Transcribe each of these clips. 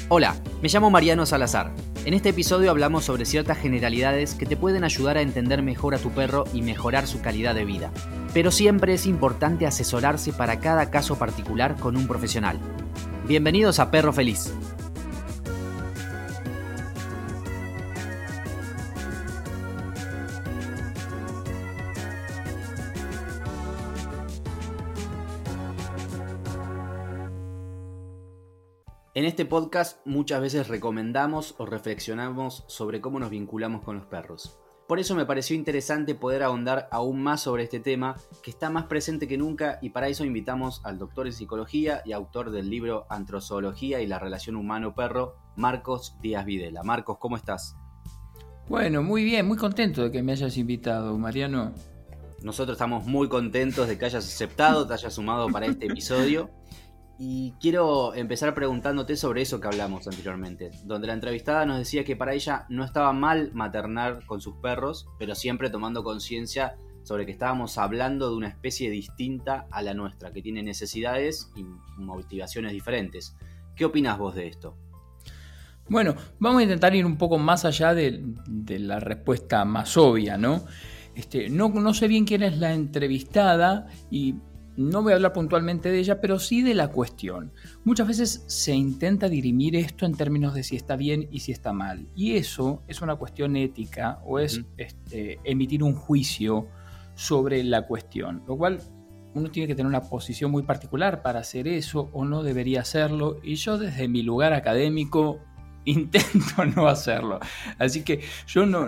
Hola, me llamo Mariano Salazar. En este episodio hablamos sobre ciertas generalidades que te pueden ayudar a entender mejor a tu perro y mejorar su calidad de vida. Pero siempre es importante asesorarse para cada caso particular con un profesional. Bienvenidos a Perro Feliz. En este podcast muchas veces recomendamos o reflexionamos sobre cómo nos vinculamos con los perros. Por eso me pareció interesante poder ahondar aún más sobre este tema que está más presente que nunca, y para eso invitamos al doctor en psicología y autor del libro Antrozoología y la relación humano-perro, Marcos Díaz Videla. Marcos, ¿cómo estás? Bueno, muy bien, muy contento de que me hayas invitado, Mariano. Nosotros estamos muy contentos de que hayas aceptado, te hayas sumado para este episodio. Y quiero empezar preguntándote sobre eso que hablamos anteriormente, donde la entrevistada nos decía que para ella no estaba mal maternar con sus perros, pero siempre tomando conciencia sobre que estábamos hablando de una especie distinta a la nuestra, que tiene necesidades y motivaciones diferentes. ¿Qué opinás vos de esto? Bueno, vamos a intentar ir un poco más allá de la respuesta más obvia, ¿no? No sé bien quién es la entrevistada y no voy a hablar puntualmente de ella, pero sí de la cuestión. Muchas veces se intenta dirimir esto en términos de si está bien y si está mal. Y eso es una cuestión ética o es emitir un juicio sobre la cuestión. Lo cual uno tiene que tener una posición muy particular para hacer eso o no debería hacerlo. Y yo desde mi lugar académico intento no hacerlo. Así que yo no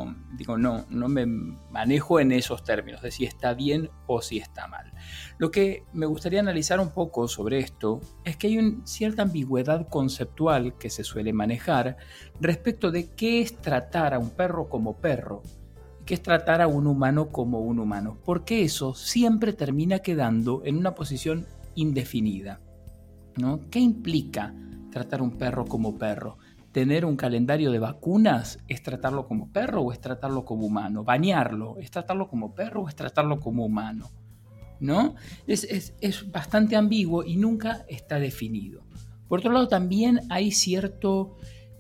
me manejo en esos términos de si está bien o si está mal. Lo que me gustaría analizar un poco sobre esto es que hay una cierta ambigüedad conceptual que se suele manejar respecto de qué es tratar a un perro como perro y qué es tratar a un humano como un humano, porque eso siempre termina quedando en una posición indefinida, ¿no? ¿Qué implica tratar a un perro como perro? ¿Tener un calendario de vacunas es tratarlo como perro o es tratarlo como humano? ¿Bañarlo es tratarlo como perro o es tratarlo como humano? ¿No? Es bastante ambiguo y nunca está definido. Por otro lado, también hay cierto,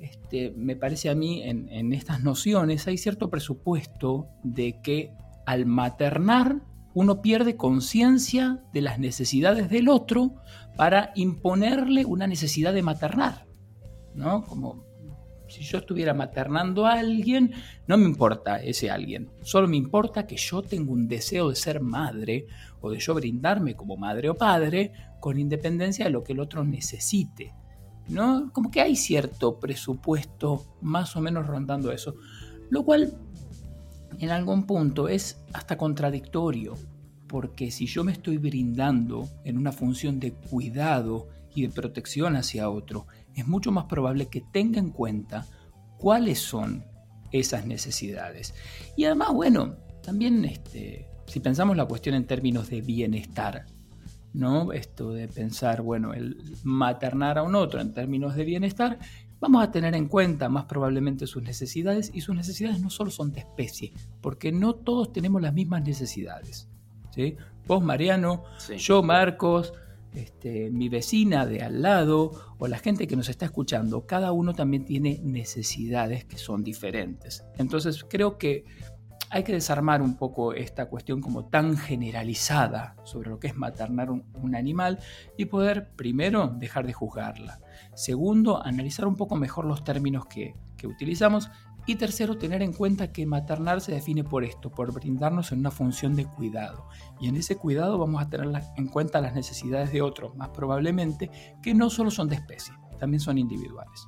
me parece a mí, en estas nociones, hay cierto presupuesto de que al maternar uno pierde conciencia de las necesidades del otro para imponerle una necesidad de maternar, ¿no? Como si yo estuviera maternando a alguien, no me importa ese alguien, solo me importa que yo tengo un deseo de ser madre o de yo brindarme como madre o padre con independencia de lo que el otro necesite, ¿no? Como que hay cierto presupuesto más o menos rondando eso, lo cual en algún punto es hasta contradictorio, porque si yo me estoy brindando en una función de cuidado y de protección hacia otro, es mucho más probable que tenga en cuenta cuáles son esas necesidades. Y además, bueno, también si pensamos la cuestión en términos de bienestar, ¿no? Esto de pensar, bueno, el maternar a un otro en términos de bienestar, vamos a tener en cuenta más probablemente sus necesidades, y sus necesidades no solo son de especie, porque no todos tenemos las mismas necesidades, ¿sí? Vos, Mariano, sí. Yo, Marcos, mi vecina de al lado o la gente que nos está escuchando, cada uno también tiene necesidades que son diferentes. Entonces creo que hay que desarmar un poco esta cuestión como tan generalizada sobre lo que es maternar un animal y poder, primero, dejar de juzgarla. Segundo, analizar un poco mejor los términos que utilizamos. Y tercero, tener en cuenta que maternar se define por esto, por brindarnos en una función de cuidado. Y en ese cuidado vamos a tener en cuenta las necesidades de otros, más probablemente, que no solo son de especie, también son individuales.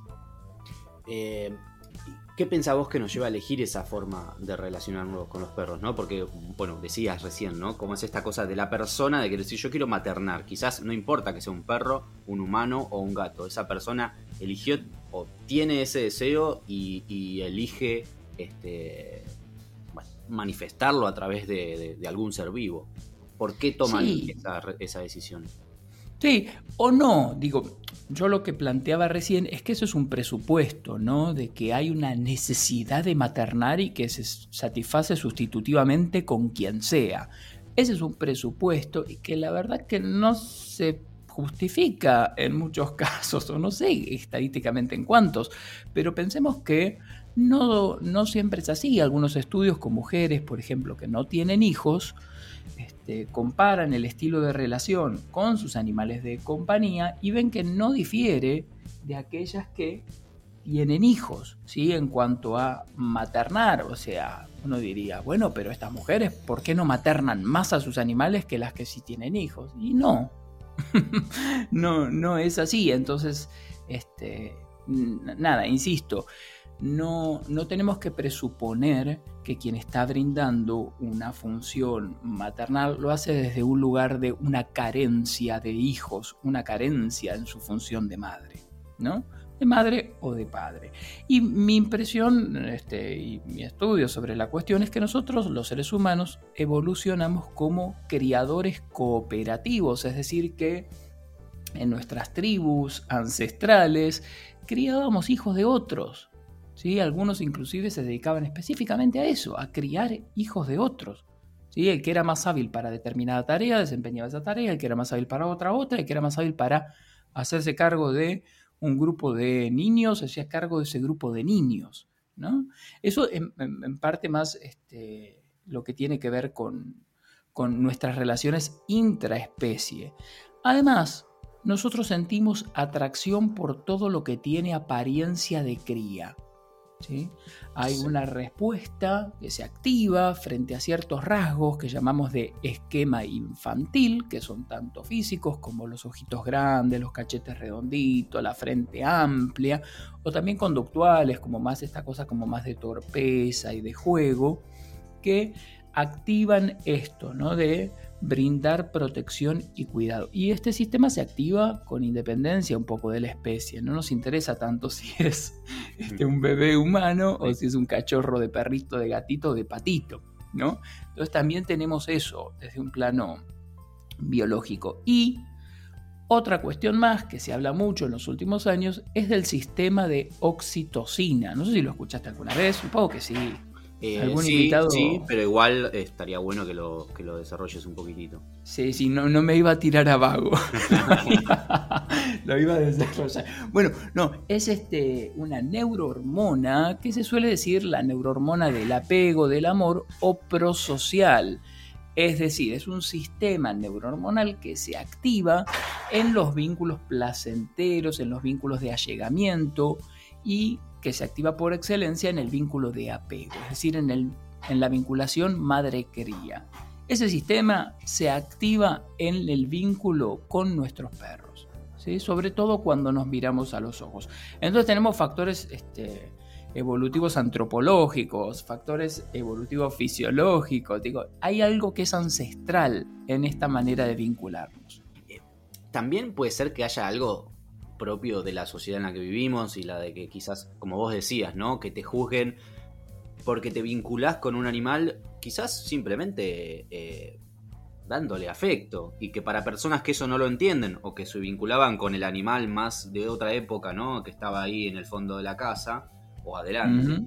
¿Qué pensás vos que nos lleva a elegir esa forma de relacionarnos con los perros, ¿no? Porque, bueno, decías recién, ¿no? Como es esta cosa de la persona de que decir yo quiero maternar. Quizás no importa que sea un perro, un humano o un gato. Esa persona eligió o tiene ese deseo y elige manifestarlo a través de algún ser vivo. ¿Por qué toman esa decisión? Sí, o no, digo, yo lo que planteaba recién es que eso es un presupuesto, ¿no? De que hay una necesidad de maternar y que se satisface sustitutivamente con quien sea. Ese es un presupuesto y que la verdad que no se justifica en muchos casos, o no sé estadísticamente en cuántos, pero pensemos que no siempre es así. Algunos estudios con mujeres, por ejemplo, que no tienen hijos, comparan el estilo de relación con sus animales de compañía y ven que no difiere de aquellas que tienen hijos, ¿sí? En cuanto a maternar. O sea, uno diría, bueno, pero estas mujeres, ¿por qué no maternan más a sus animales que las que sí tienen hijos? Y no, no es así. Entonces, nada, insisto, no tenemos que presuponer que quien está brindando una función maternal lo hace desde un lugar de una carencia de hijos, una carencia en su función de madre, ¿no? De madre o de padre. Y mi impresión y mi estudio sobre la cuestión es que nosotros, los seres humanos, evolucionamos como criadores cooperativos, es decir, que en nuestras tribus ancestrales criábamos hijos de otros, ¿sí? Algunos inclusive se dedicaban específicamente a eso, a criar hijos de otros, ¿sí? El que era más hábil para determinada tarea desempeñaba esa tarea, el que era más hábil para otra, el que era más hábil para hacerse cargo de un grupo de niños, se hacía cargo de ese grupo de niños, ¿no? Eso en parte más lo que tiene que ver con nuestras relaciones intraespecie. Además, nosotros sentimos atracción por todo lo que tiene apariencia de cría, ¿sí? Hay una respuesta que se activa frente a ciertos rasgos que llamamos de esquema infantil, que son tanto físicos como los ojitos grandes, los cachetes redonditos, la frente amplia, o también conductuales, como más esta cosa como más de torpeza y de juego, que activan esto, ¿no? De brindar protección y cuidado. Y este sistema se activa con independencia un poco de la especie. No nos interesa tanto si es un bebé humano o si es un cachorro de perrito, de gatito o de patito, ¿no? Entonces también tenemos eso desde un plano biológico. Y otra cuestión más que se habla mucho en los últimos años es del sistema de oxitocina. No sé si lo escuchaste alguna vez, supongo que sí. ¿Algún invitado? Sí, pero igual estaría bueno que lo desarrolles un poquitito. Sí, no me iba a tirar a vago. Lo iba a desarrollar. Bueno, no, es una neurohormona que se suele decir la neurohormona del apego, del amor o prosocial. Es decir, es un sistema neurohormonal que se activa en los vínculos placenteros, en los vínculos de allegamiento y que se activa por excelencia en el vínculo de apego, es decir, en la vinculación madre-cría. Ese sistema se activa en el vínculo con nuestros perros, ¿sí? Sobre todo cuando nos miramos a los ojos. Entonces tenemos factores evolutivos antropológicos, factores evolutivos fisiológicos. Digo, hay algo que es ancestral en esta manera de vincularnos. También puede ser que haya algo propio de la sociedad en la que vivimos y la de que quizás, como vos decías, ¿no? Que te juzguen porque te vinculás con un animal, quizás simplemente dándole afecto, y que para personas que eso no lo entienden o que se vinculaban con el animal más de otra época, ¿no? Que estaba ahí en el fondo de la casa o adelante,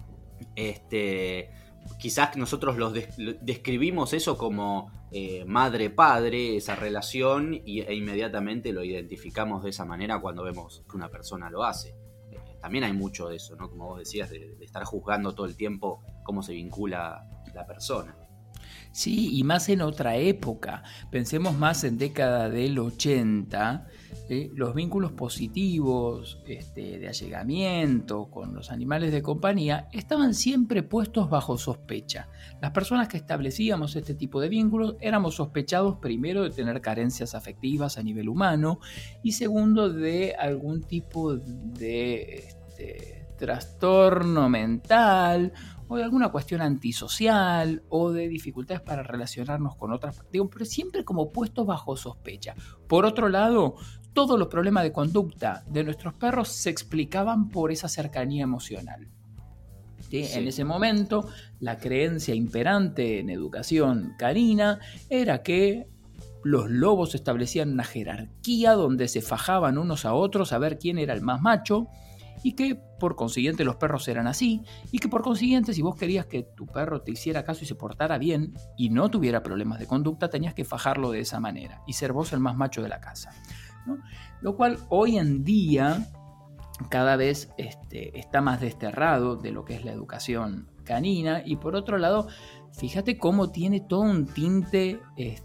quizás nosotros describimos eso como madre-padre, esa relación, e inmediatamente lo identificamos de esa manera cuando vemos que una persona lo hace. También hay mucho de eso, ¿no? Como vos decías, de estar juzgando todo el tiempo cómo se vincula la persona. Sí, y más en otra época. Pensemos más en década del 80, los vínculos positivos de allegamiento con los animales de compañía estaban siempre puestos bajo sospecha. Las personas que establecíamos este tipo de vínculos éramos sospechados primero de tener carencias afectivas a nivel humano y segundo de algún tipo de trastorno mental o de alguna cuestión antisocial o de dificultades para relacionarnos con otras, pero siempre como puestos bajo sospecha. Por otro lado, todos los problemas de conducta de nuestros perros se explicaban por esa cercanía emocional. ¿Sí? Sí. En ese momento, la creencia imperante en educación canina era que los lobos establecían una jerarquía donde se fajaban unos a otros a ver quién era el más macho, y que por consiguiente los perros eran así, y que por consiguiente si vos querías que tu perro te hiciera caso y se portara bien y no tuviera problemas de conducta, tenías que fajarlo de esa manera y ser vos el más macho de la casa. ¿no? Lo cual hoy en día cada vez está más desterrado de lo que es la educación canina. Y por otro lado, fíjate cómo tiene todo un tinte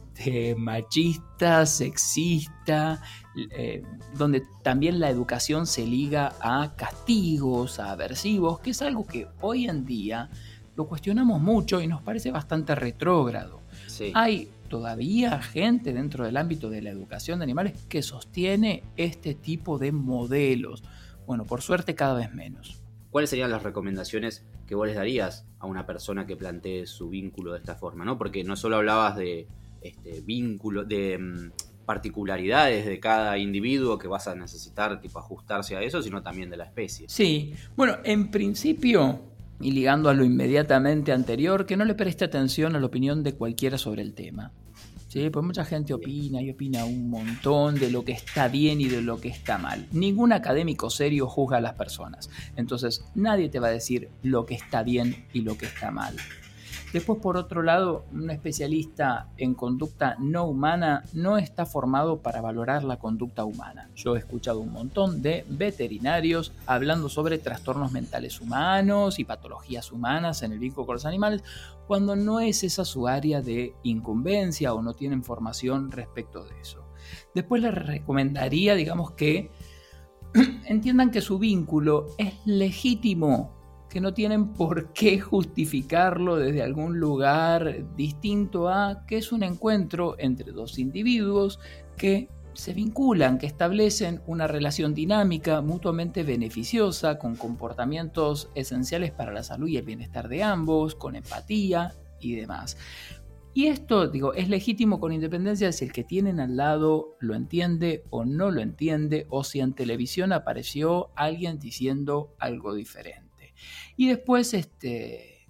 machista, sexista, donde también la educación se liga a castigos, a aversivos, que es algo que hoy en día lo cuestionamos mucho y nos parece bastante retrógrado. Sí. Hay todavía gente dentro del ámbito de la educación de animales que sostiene este tipo de modelos. Bueno, por suerte cada vez menos. ¿Cuáles serían las recomendaciones que vos les darías a una persona que plantee su vínculo de esta forma, ¿no? Porque no solo hablabas de vínculo, de particularidades de cada individuo que vas a necesitar tipo ajustarse a eso, sino también de la especie. Sí, bueno, en principio, y ligando a lo inmediatamente anterior, que no le preste atención a la opinión de cualquiera sobre el tema. Sí, pues mucha gente opina y opina un montón de lo que está bien y de lo que está mal. Ningún académico serio juzga a las personas. Entonces, nadie te va a decir lo que está bien y lo que está mal. Después, por otro lado, un especialista en conducta no humana no está formado para valorar la conducta humana. Yo he escuchado un montón de veterinarios hablando sobre trastornos mentales humanos y patologías humanas en el vínculo con los animales, cuando no es esa su área de incumbencia o no tienen formación respecto de eso. Después les recomendaría, digamos, que entiendan que su vínculo es legítimo, que no tienen por qué justificarlo desde algún lugar distinto a que es un encuentro entre dos individuos que se vinculan, que establecen una relación dinámica mutuamente beneficiosa, con comportamientos esenciales para la salud y el bienestar de ambos, con empatía y demás. Y esto, digo, es legítimo con independencia de si el que tienen al lado lo entiende o no lo entiende, o si en televisión apareció alguien diciendo algo diferente. Y después, que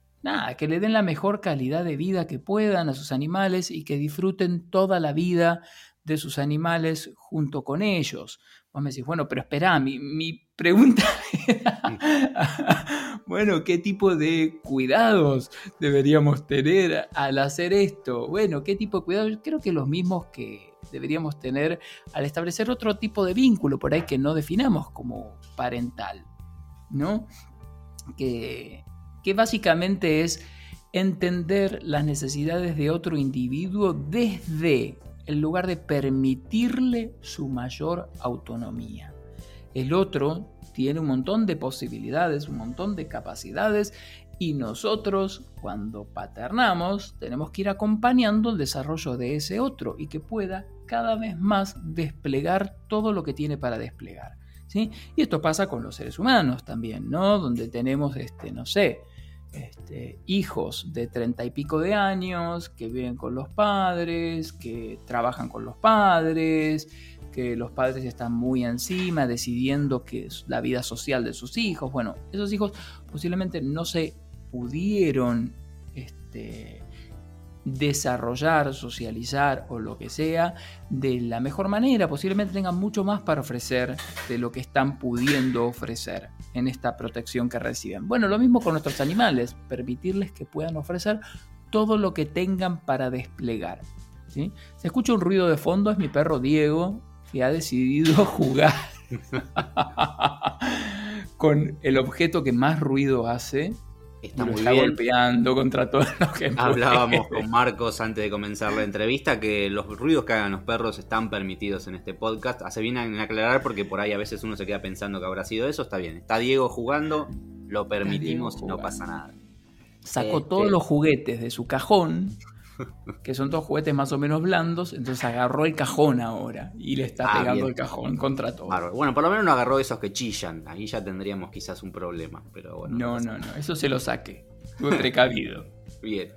le den la mejor calidad de vida que puedan a sus animales y que disfruten toda la vida de sus animales junto con ellos. Vos me decís, bueno, pero esperá, mi pregunta era, bueno, ¿qué tipo de cuidados deberíamos tener al hacer esto? Bueno, ¿qué tipo de cuidados? Creo que los mismos que deberíamos tener al establecer otro tipo de vínculo por ahí que no definamos como parental, ¿no? Que básicamente es entender las necesidades de otro individuo desde el lugar de permitirle su mayor autonomía. El otro tiene un montón de posibilidades, un montón de capacidades, y nosotros, cuando paternamos, tenemos que ir acompañando el desarrollo de ese otro y que pueda cada vez más desplegar todo lo que tiene para desplegar. ¿Sí? Y esto pasa con los seres humanos también, ¿no? Donde tenemos, hijos de 30 y pico de años que viven con los padres, que trabajan con los padres, que los padres están muy encima decidiendo qué es la vida social de sus hijos. Bueno, esos hijos posiblemente no se pudieron desarrollar, socializar o lo que sea de la mejor manera. Posiblemente tengan mucho más para ofrecer de lo que están pudiendo ofrecer en esta protección que reciben. Bueno, lo mismo con nuestros animales, permitirles que puedan ofrecer todo lo que tengan para desplegar, ¿sí? Se escucha un ruido de fondo, es mi perro Diego, que ha decidido jugar con el objeto que más ruido hace. Está muy está bien. Golpeando contra todo lo que Hablábamos con Marcos antes de comenzar la entrevista que los ruidos que hagan los perros están permitidos en este podcast. Hace bien en aclarar porque por ahí a veces uno se queda pensando que habrá sido eso. Está bien, está Diego jugando, lo permitimos y no pasa nada. Sacó todos los juguetes de su cajón, que son todos juguetes más o menos blandos, entonces agarró el cajón ahora y le está pegando bien el cajón contra todo. Bárbaro. Bueno, por lo menos no agarró esos que chillan, ahí ya tendríamos quizás un problema, pero bueno. No, eso se lo saque, estuve precavido. Bien.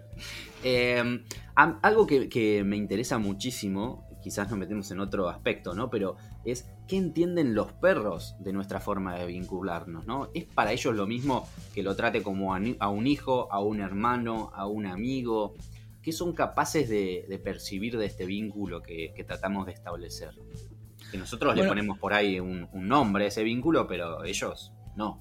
Algo que me interesa muchísimo, quizás nos metemos en otro aspecto, ¿no? Pero es ¿qué entienden los perros de nuestra forma de vincularnos, ¿no? ¿Es para ellos lo mismo que lo trate como a un hijo, a un hermano, a un amigo? ¿Qué son capaces de percibir de este vínculo que tratamos de establecer? Que nosotros le ponemos por ahí un nombre a ese vínculo, pero ellos no.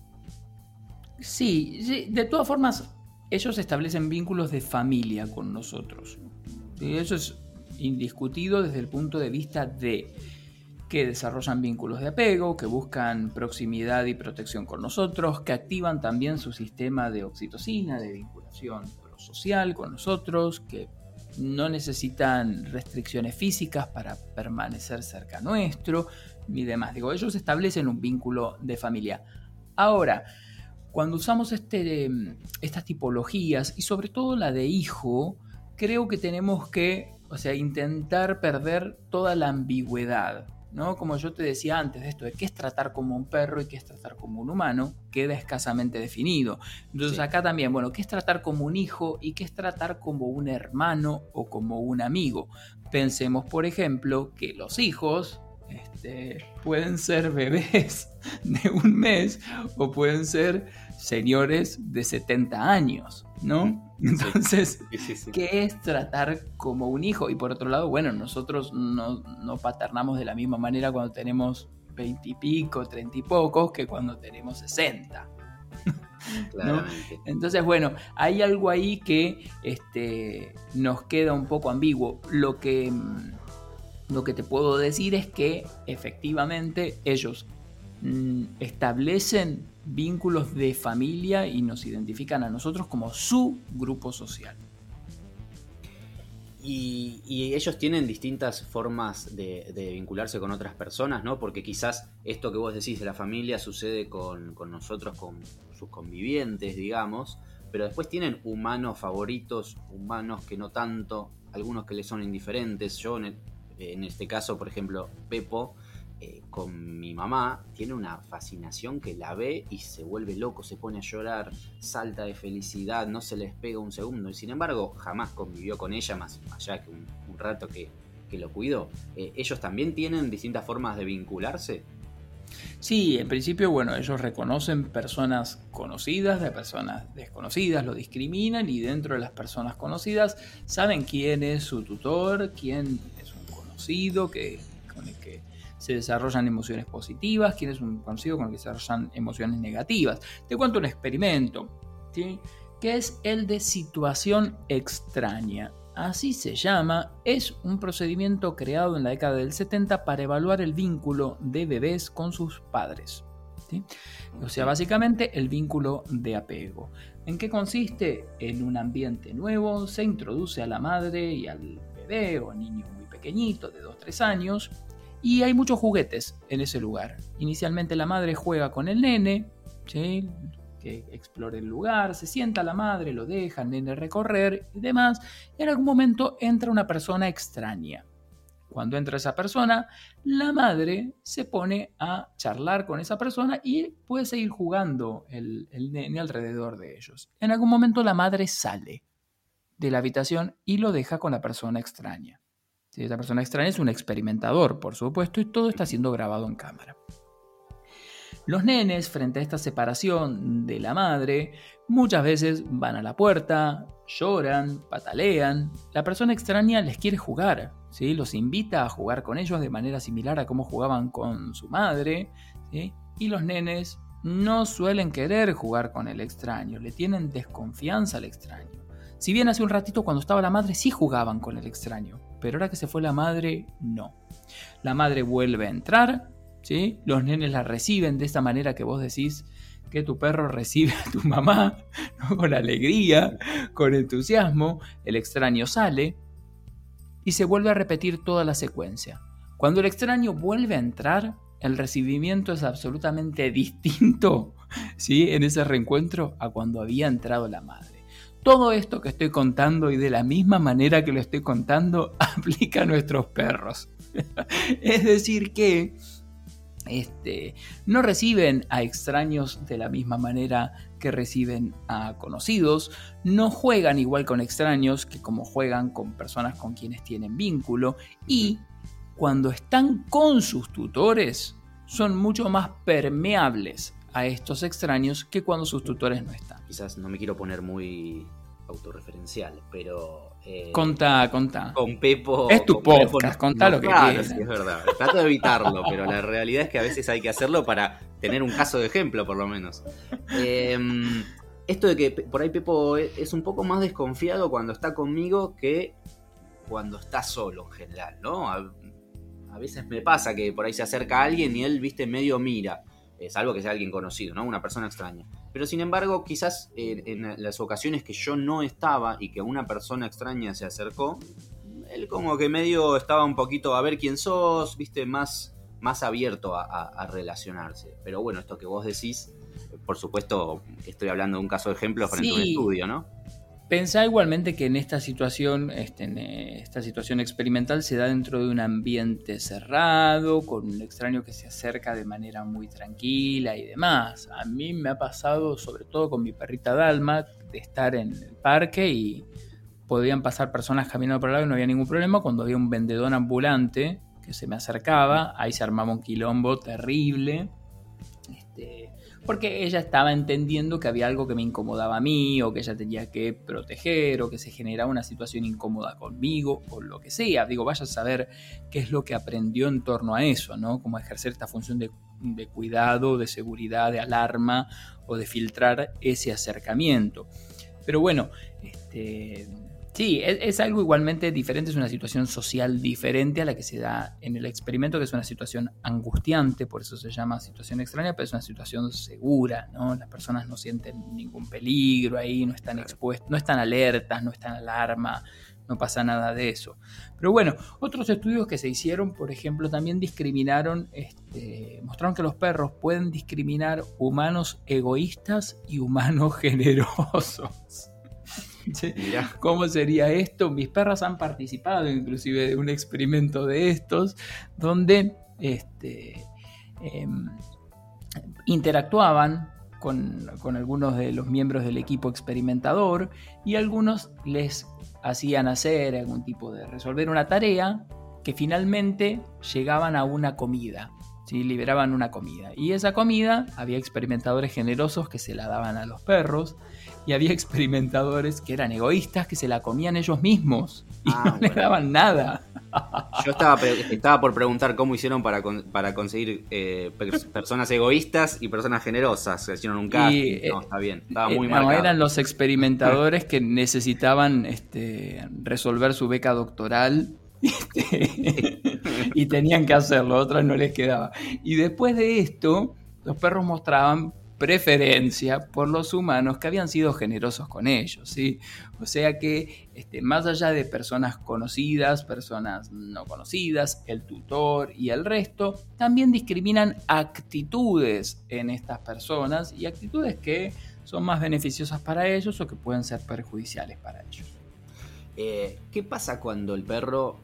Sí, de todas formas, ellos establecen vínculos de familia con nosotros. ¿Sí? Eso es indiscutido desde el punto de vista de que desarrollan vínculos de apego, que buscan proximidad y protección con nosotros, que activan también su sistema de oxitocina, de vinculación prosocial con nosotros, que no necesitan restricciones físicas para permanecer cerca nuestro y demás. Digo, ellos establecen un vínculo de familia. Ahora, cuando usamos estas tipologías, y sobre todo la de hijo, creo que tenemos que, intentar perder toda la ambigüedad, ¿no? Como yo te decía antes, de esto de qué es tratar como un perro y qué es tratar como un humano, queda escasamente definido. Entonces acá también, bueno, qué es tratar como un hijo y qué es tratar como un hermano o como un amigo. Pensemos, por ejemplo, que los hijos pueden ser bebés de 1 mes o pueden ser señores de 70 años, ¿no? Entonces, ¿qué es tratar como un hijo? Y por otro lado, bueno, nosotros no paternamos de la misma manera cuando tenemos 20 y pico, 30 y pocos, que cuando tenemos 60. ¿No? Entonces, bueno, hay algo ahí que nos queda un poco ambiguo. Lo que te puedo decir es que efectivamente ellos establecen vínculos de familia y nos identifican a nosotros como su grupo social. Y ellos tienen distintas formas de vincularse con otras personas, ¿no? Porque quizás esto que vos decís de la familia sucede con nosotros, con sus convivientes, digamos, pero después tienen humanos favoritos, humanos que no tanto, algunos que les son indiferentes. Yo en este caso, por ejemplo, Pepo, con mi mamá, tiene una fascinación que la ve y se vuelve loco, se pone a llorar, salta de felicidad, no se les pega un segundo. Y sin embargo, jamás convivió con ella, más allá que un rato que lo cuidó. ¿Ellos también tienen distintas formas de vincularse? Sí, en principio, bueno, ellos reconocen personas conocidas de personas desconocidas, lo discriminan y dentro de las personas conocidas saben quién es su tutor, quién es un conocido con el que se desarrollan emociones positivas, quién es un conocido con el que se desarrollan emociones negativas. Te cuento un experimento, ¿sí? Que es el de situación extraña. Así se llama, es un procedimiento creado en la década del 70 para evaluar el vínculo de bebés con sus padres, ¿sí? O sea, básicamente el vínculo de apego. ¿En qué consiste? En un ambiente nuevo se introduce a la madre y al bebé o niño muy pequeñito de 2-3 años y hay muchos juguetes en ese lugar. Inicialmente la madre juega con el nene, ¿sí? Que explore el lugar, se sienta la madre, lo deja el nene recorrer y demás, y en algún momento entra una persona extraña. Cuando entra esa persona, la madre se pone a charlar con esa persona y puede seguir jugando el nene alrededor de ellos. En algún momento la madre sale de la habitación y lo deja con la persona extraña. Sí, esa persona extraña es un experimentador, por supuesto, y todo está siendo grabado en cámara. Los nenes, frente a esta separación de la madre, muchas veces van a la puerta, lloran, patalean. La persona extraña les quiere jugar, ¿sí? Los invita a jugar con ellos de manera similar a cómo jugaban con su madre, ¿sí? Y los nenes no suelen querer jugar con el extraño, le tienen desconfianza al extraño. Si bien hace un ratito cuando estaba la madre sí jugaban con el extraño, pero ahora que se fue la madre, no. La madre vuelve a entrar, ¿sí? Los nenes la reciben de esta manera que vos decís que tu perro recibe a tu mamá, ¿no? Con alegría, con entusiasmo. El extraño sale y se vuelve a repetir toda la secuencia. Cuando el extraño vuelve a entrar, el recibimiento es absolutamente distinto, ¿sí? En ese reencuentro a cuando había entrado la madre. Todo esto que estoy contando y de la misma manera que lo estoy contando aplica a nuestros perros. Es decir que no reciben a extraños de la misma manera que reciben a conocidos, no juegan igual con extraños que como juegan con personas con quienes tienen vínculo y cuando están con sus tutores son mucho más permeables a estos extraños que cuando sus tutores no están. Quizás no me quiero poner muy autorreferencial, pero... Contá. Con Pepo... Es tu podcast, contá lo que quieras. Sí, es verdad. Trato de evitarlo, pero la realidad es que a veces hay que hacerlo para tener un caso de ejemplo, por lo menos. Esto de que por ahí Pepo es un poco más desconfiado cuando está conmigo que cuando está solo en general, ¿no? A veces me pasa que por ahí se acerca alguien y él, viste, medio mira, salvo que sea alguien conocido, ¿no? Una persona extraña. Pero sin embargo, quizás en las ocasiones que yo no estaba y que una persona extraña se acercó, él como que medio estaba un poquito a ver quién sos, viste, más abierto a relacionarse. Pero bueno, esto que vos decís, por supuesto estoy hablando de un caso de ejemplo frente a un estudio, ¿no? Pensá igualmente que en esta situación experimental se da dentro de un ambiente cerrado, con un extraño que se acerca de manera muy tranquila y demás. A mí me ha pasado, sobre todo con mi perrita Dalma, de estar en el parque y podían pasar personas caminando por el lado y no había ningún problema. Cuando había un vendedor ambulante que se me acercaba, ahí se armaba un quilombo terrible. Porque ella estaba entendiendo que había algo que me incomodaba a mí, o que ella tenía que proteger, o que se generaba una situación incómoda conmigo, o lo que sea. Digo, vaya a saber qué es lo que aprendió en torno a eso, ¿no? Cómo ejercer esta función de cuidado, de seguridad, de alarma, o de filtrar ese acercamiento. Pero bueno, sí, es algo igualmente diferente, es una situación social diferente a la que se da en el experimento, que es una situación angustiante, por eso se llama situación extraña, pero es una situación segura, ¿no? Las personas no sienten ningún peligro ahí, no están expuestas, no están alertas, no están en alarma, no pasa nada de eso. Pero bueno, otros estudios que se hicieron, por ejemplo, también discriminaron, mostraron que los perros pueden discriminar humanos egoístas y humanos generosos. ¿Cómo sería esto? Mis perras han participado inclusive de un experimento de estos donde interactuaban con algunos de los miembros del equipo experimentador y algunos les hacían hacer algún tipo de resolver una tarea que finalmente llegaban a una comida. ¿Sí? Liberaban una comida y esa comida había experimentadores generosos que se la daban a los perros y había experimentadores que eran egoístas que se la comían ellos mismos y no les daban nada. Yo estaba por preguntar cómo hicieron para conseguir personas egoístas y personas generosas. Hicieron un casting. No, está bien. Estaba muy marcado. Eran los experimentadores que necesitaban resolver su beca doctoral. Y tenían que hacerlo, a otros no les quedaba. Y después de esto, los perros mostraban preferencia por los humanos que habían sido generosos con ellos, ¿sí? O sea que más allá de personas conocidas, personas no conocidas, el tutor y el resto, también discriminan actitudes en estas personas y actitudes que son más beneficiosas para ellos o que pueden ser perjudiciales para ellos. ¿Qué pasa cuando el perro,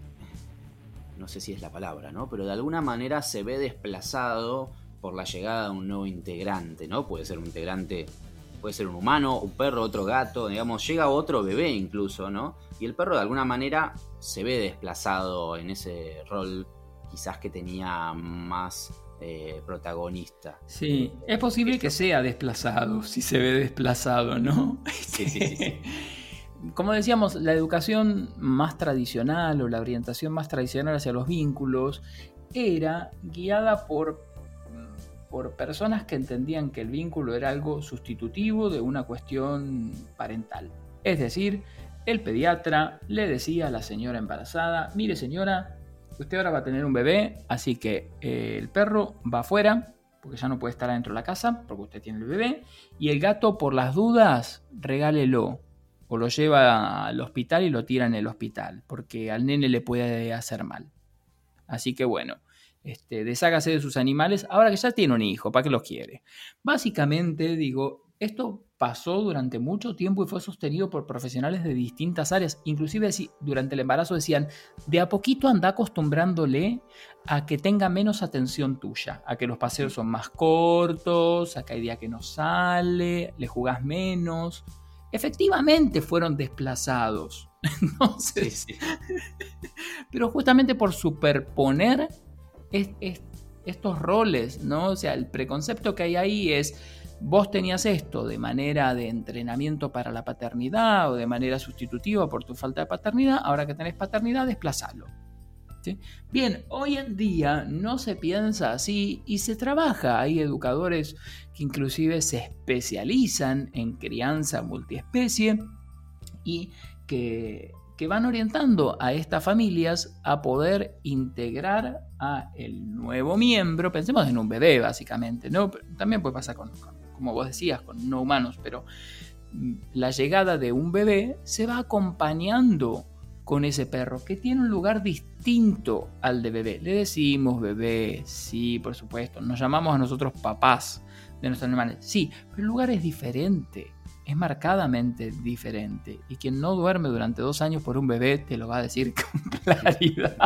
no sé si es la palabra, ¿no? Pero de alguna manera se ve desplazado por la llegada de un nuevo integrante, ¿no? Puede ser un integrante, puede ser un humano, un perro, otro gato, digamos, llega otro bebé incluso, ¿no? Y el perro de alguna manera se ve desplazado en ese rol quizás que tenía más protagonista. Sí, es posible que sea desplazado, si se ve desplazado, ¿no? Sí. Como decíamos, la educación más tradicional o la orientación más tradicional hacia los vínculos era guiada por personas que entendían que el vínculo era algo sustitutivo de una cuestión parental. Es decir, el pediatra le decía a la señora embarazada: mire señora, usted ahora va a tener un bebé, así que el perro va afuera, porque ya no puede estar adentro de la casa, porque usted tiene el bebé, y el gato, por las dudas, regálelo, o lo lleva al hospital y lo tira en el hospital, porque al nene le puede hacer mal. Así que bueno, deshágase de sus animales ahora que ya tiene un hijo, ¿para qué los quiere? Básicamente, digo, esto pasó durante mucho tiempo y fue sostenido por profesionales de distintas áreas. Inclusive durante el embarazo decían: de a poquito anda acostumbrándole a que tenga menos atención tuya, a que los paseos son más cortos, a que hay día que no sale, le jugás menos. Efectivamente fueron desplazados. Entonces, sí. Pero justamente por superponer estos roles, ¿no? O sea, el preconcepto que hay ahí es: vos tenías esto de manera de entrenamiento para la paternidad o de manera sustitutiva por tu falta de paternidad, ahora que tenés paternidad, desplazalo. ¿Sí? Bien, hoy en día no se piensa así y se trabaja. Hay educadores que inclusive se especializan en crianza multiespecie y que que van orientando a estas familias a poder integrar a el nuevo miembro. Pensemos en un bebé, básicamente, ¿no? También puede pasar como vos decías, con no humanos, pero la llegada de un bebé se va acompañando con ese perro, que tiene un lugar distinto al de bebé. Le decimos bebé, sí, por supuesto. Nos llamamos a nosotros papás de nuestros animales, sí, pero el lugar es diferente. Es marcadamente diferente. Y quien no duerme durante 2 años por un bebé te lo va a decir con claridad.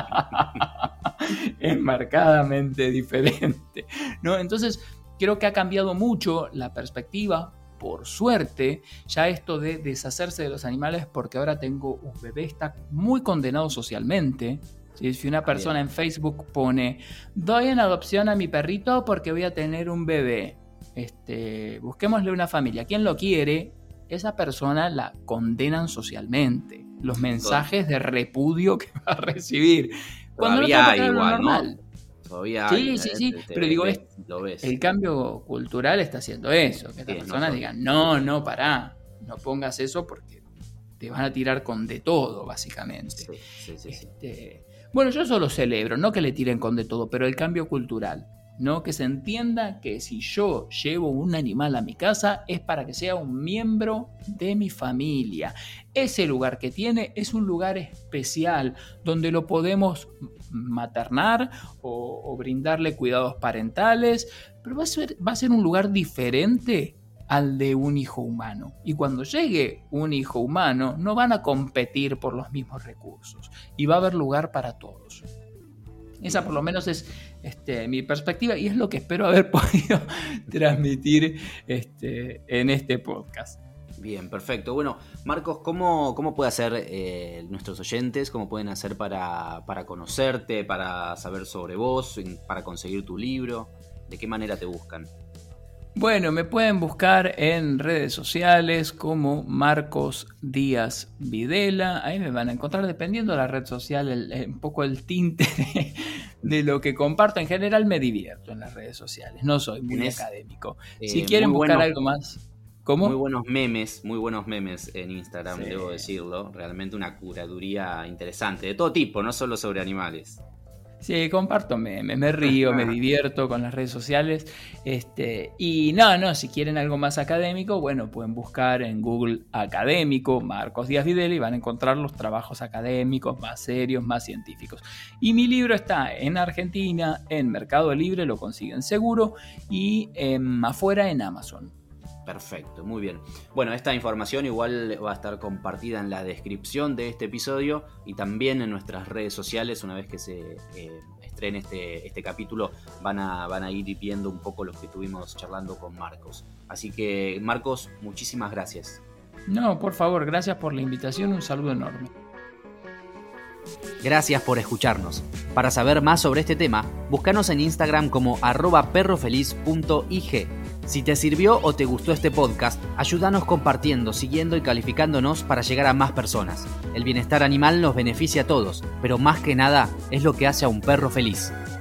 Es marcadamente diferente, ¿no? Entonces, creo que ha cambiado mucho la perspectiva. Por suerte, ya esto de deshacerse de los animales porque ahora tengo un bebé está muy condenado socialmente. ¿Sí? Si una persona en Facebook pone, doy en adopción a mi perrito porque voy a tener un bebé. Busquémosle una familia. ¿Quién lo quiere? Esa persona la condenan socialmente. Los mensajes de repudio que va a recibir. Cuando Todavía no hay igual, normal. ¿no? Todavía Sí, hay, sí. Pero digo, lo ves. el cambio cultural está haciendo eso. Que las personas digan, no, pará. No pongas eso porque te van a tirar con de todo, básicamente. Sí. Bueno, yo solo celebro, no que le tiren con de todo, pero el cambio cultural. ¿No? Que se entienda que si yo llevo un animal a mi casa es para que sea un miembro de mi familia. Ese lugar que tiene es un lugar especial donde lo podemos maternar o brindarle cuidados parentales, pero va a ser un lugar diferente al de un hijo humano. Y cuando llegue un hijo humano no van a competir por los mismos recursos y va a haber lugar para todos. Esa por lo menos es mi perspectiva y es lo que espero haber podido transmitir en este podcast. Bien, perfecto. Bueno, Marcos, ¿cómo puede hacer nuestros oyentes? ¿Cómo pueden hacer para conocerte, para saber sobre vos, para conseguir tu libro? ¿De qué manera te buscan? Bueno, me pueden buscar en redes sociales como Marcos Díaz Videla. Ahí me van a encontrar, dependiendo de la red social, un poco el tinte de lo que comparto. En general me divierto en las redes sociales, no soy muy académico. Si quieren buscar algo más... ¿Cómo? Muy buenos memes en Instagram, sí. Debo decirlo. Realmente una curaduría interesante, de todo tipo, no solo sobre animales. Sí, comparto memes, me río, me divierto con las redes sociales. Y si quieren algo más académico, bueno, pueden buscar en Google académico Marcos Díaz Videla y van a encontrar los trabajos académicos más serios, más científicos. Y mi libro está en Argentina, en Mercado Libre, lo consiguen seguro, y afuera en Amazon. Perfecto, muy bien. Bueno, esta información igual va a estar compartida en la descripción de este episodio y también en nuestras redes sociales. Una vez que se estrene este capítulo van a ir viendo un poco lo que estuvimos charlando con Marcos. Así que, Marcos, muchísimas gracias. No, por favor, gracias por la invitación, un saludo enorme. Gracias por escucharnos. Para saber más sobre este tema, búscanos en Instagram como @perrofeliz.ig. Si te sirvió o te gustó este podcast, ayúdanos compartiendo, siguiendo y calificándonos para llegar a más personas. El bienestar animal nos beneficia a todos, pero más que nada es lo que hace a un perro feliz.